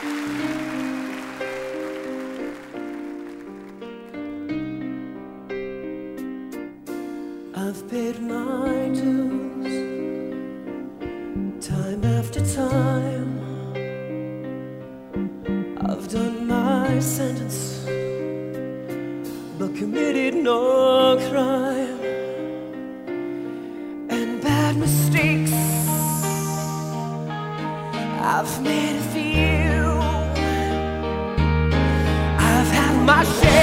I've paid my dues time after time. I've done my sentence, but committed no crime. And bad mistakes, I've made a few. I've had my share.